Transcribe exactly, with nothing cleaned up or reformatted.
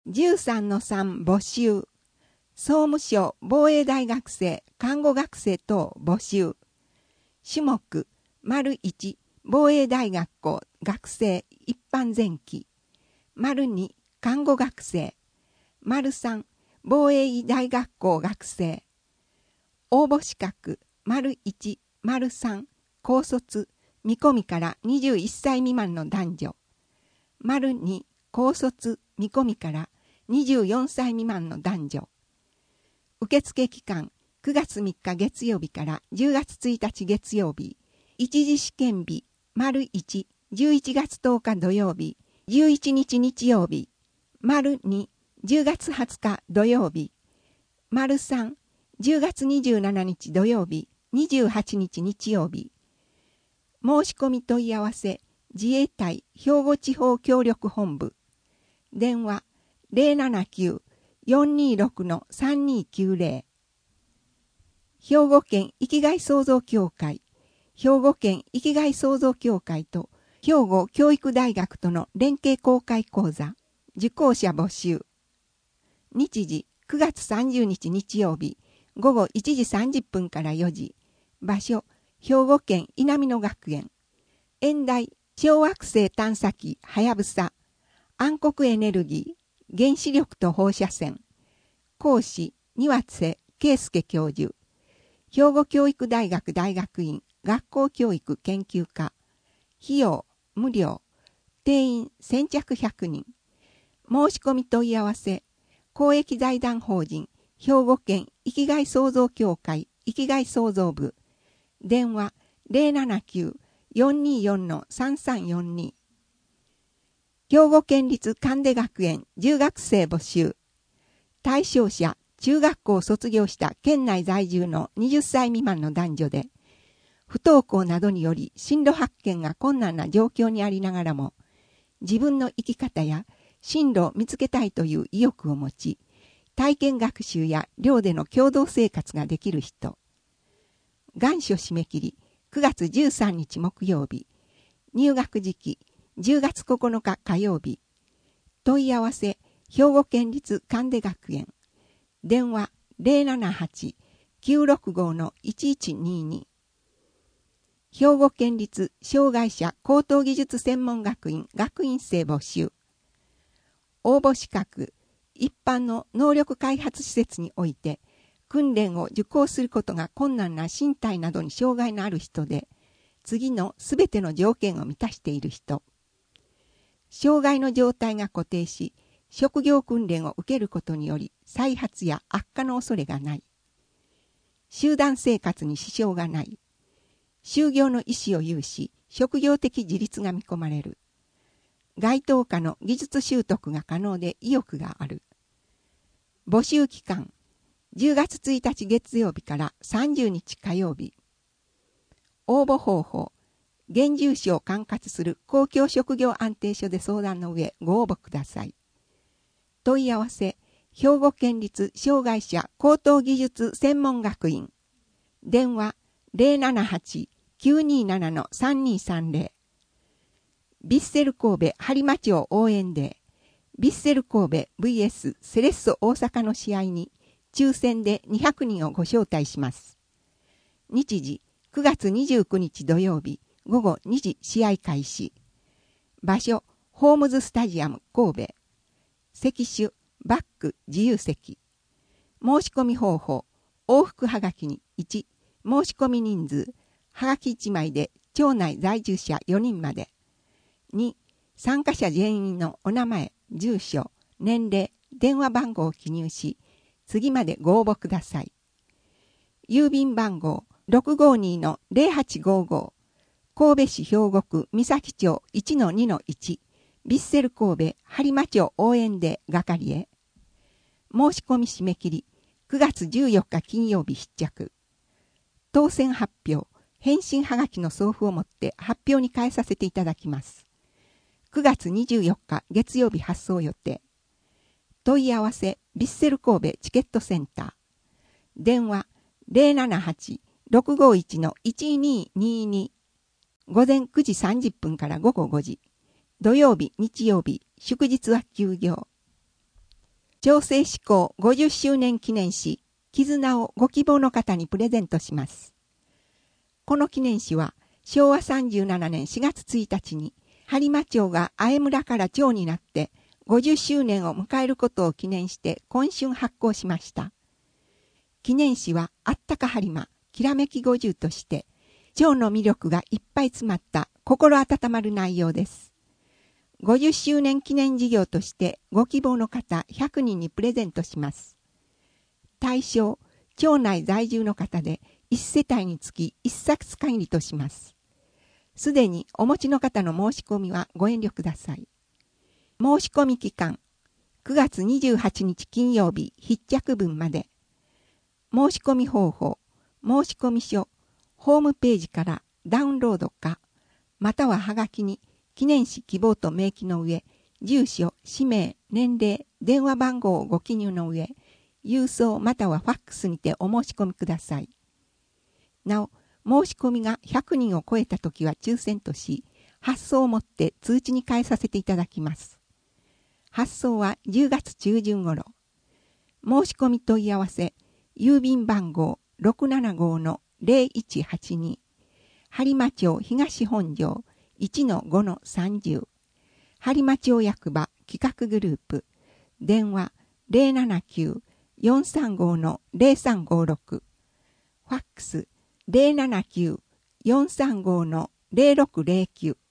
じゅうさんのさん 募集。総務省防衛大学生、看護学生等募集。種目、丸いち、防衛大学校学生一般前期。丸に、看護学生。丸さん、防衛医大学校学生。応募資格、丸いち、丸さん、高卒、見込みからにじゅういっさい未満の男女。丸に、高卒、見込みからにじゅうよんさい未満の男女。受付期間、くがつみっか月曜日からじゅうがつついたち月曜日。一次試験日、丸いち、じゅういちがつとおか土曜日、じゅういちにち日曜日。丸に、じゅうがつはつか土曜日。丸さん、じゅうがつにじゅうしちにち土曜日、にじゅうはちにち日曜日。申し込み問い合わせ、自衛隊兵庫地方協力本部。電話、ゼロななきゅう よんにーろく さんにーきゅうゼロ。兵庫県生きがい創造協会、兵庫県生きがい創造協会と兵庫教育大学との連携公開講座、受講者募集。日時、くがつさんじゅうにち日曜日、ごごいちじさんじゅっぷんからよじ。場所、兵庫県稲美野学園。演題、小惑星探査機はやぶさ。暗黒エネルギー。原子力と放射線。講師、庭瀬圭介教授。兵庫教育大学大学院学校教育研究科。費用、無料。定員先着ひゃくにん。申し込み問い合わせ。公益財団法人、兵庫県生きがい創造協会生きがい創造部。電話、ゼロななきゅう よんにーよん さんさんよんに。兵庫県立神出学園じゅうがく生募集。対象者、中学校を卒業した県内在住のはたち未満の男女で、不登校などにより進路発見が困難な状況にありながらも、自分の生き方や進路を見つけたいという意欲を持ち、体験学習や寮での共同生活ができる人。願書締め切り、くがつじゅうさんにち木曜日。入学時期、じゅうがつここのか火曜日。問い合わせ、兵庫県立神出学園。電話、ゼロななはち きゅうろくご いちいちにに。兵庫県立障害者高等技術専門学院学院生募集。応募資格、一般の能力開発施設において、訓練を受講することが困難な身体などに障害のある人で、次のすべての条件を満たしている人。障害の状態が固定し、職業訓練を受けることにより再発や悪化の恐れがない。集団生活に支障がない。就業の意思を有し、職業的自立が見込まれる。該当科の技術習得が可能で意欲がある。募集期間、じゅうがつついたち月曜日からさんじゅうにち火曜日。応募方法、現住所を管轄する公共職業安定所で相談の上ご応募ください。問い合わせ、兵庫県立障害者高等技術専門学院。電話、ゼロななはち きゅうにーなな さんにーさんゼロ。ビッセル神戸播磨町応援デー。ビッセル神戸 ブイエス セレッソ大阪の試合に抽選でにひゃくにんをご招待します。日時、くがつにじゅうくにち土曜日、ごごにじ試合開始。場所、ホームズスタジアム神戸。席種、バック自由席。申し込み方法、往復はがきにいち、申し込み人数、はがきいちまいで町内在住者よにんまで。に、参加者全員のお名前、住所、年齢、電話番号を記入し、次までご応募ください。郵便番号 ろくごに ゼロはちごご。神戸市兵庫区三崎町 いちのにのいち。ビッセル神戸播磨町応援デー係へ。申し込み締め切り、くがつじゅうよっか金曜日必着。当選発表、返信はがきの送付をもって発表に変えさせていただきます。くがつにじゅうよっか月曜日発送予定。問い合わせ、ビッセル神戸チケットセンター。電話、ゼロななはち ろくごいち いちにーにーに。午前くじさんじゅっぷんからごごごじ。土曜日、日曜日、祝日は休業。 調整志向ごじゅっしゅうねん記念誌、絆をご希望の方にプレゼントします。この記念誌は、しょうわさんじゅうななねんしがつついたちに、播磨町があえ村から町になって、ごじゅっしゅうねんを迎えることを記念して今春発行しました。記念誌はあったか播磨、きらめきごじゅうとして、町の魅力がいっぱい詰まった心温まる内容です。ごじゅっしゅうねん記念事業としてご希望の方ひゃくにんにプレゼントします。対象、町内在住の方でいち世帯につきいっさつ限りとします。すでにお持ちの方の申し込みはご遠慮ください。申し込み期間、くがつにじゅうはちにち金曜日必着分まで。申し込み方法、申し込み書、ホームページからダウンロードか、またははがきに記念誌希望と明記の上、住所、氏名、年齢、電話番号をご記入の上、郵送またはファックスにてお申し込みください。なお、申し込みがひゃくにんを超えたときは抽選とし、発送をもって通知に変えさせていただきます。発送はじゅうがつちゅうじゅん頃。申し込み問い合わせ、郵便番号 ろくななご の ゼロいちはちに、播磨町東本庄 いちのごのさんじゅう、播磨町役場企画グループ、電話 ゼロななきゅう よんさんご の ゼロさんごろく、ファックス ゼロななきゅう よんさんご の ゼロろくゼロきゅう、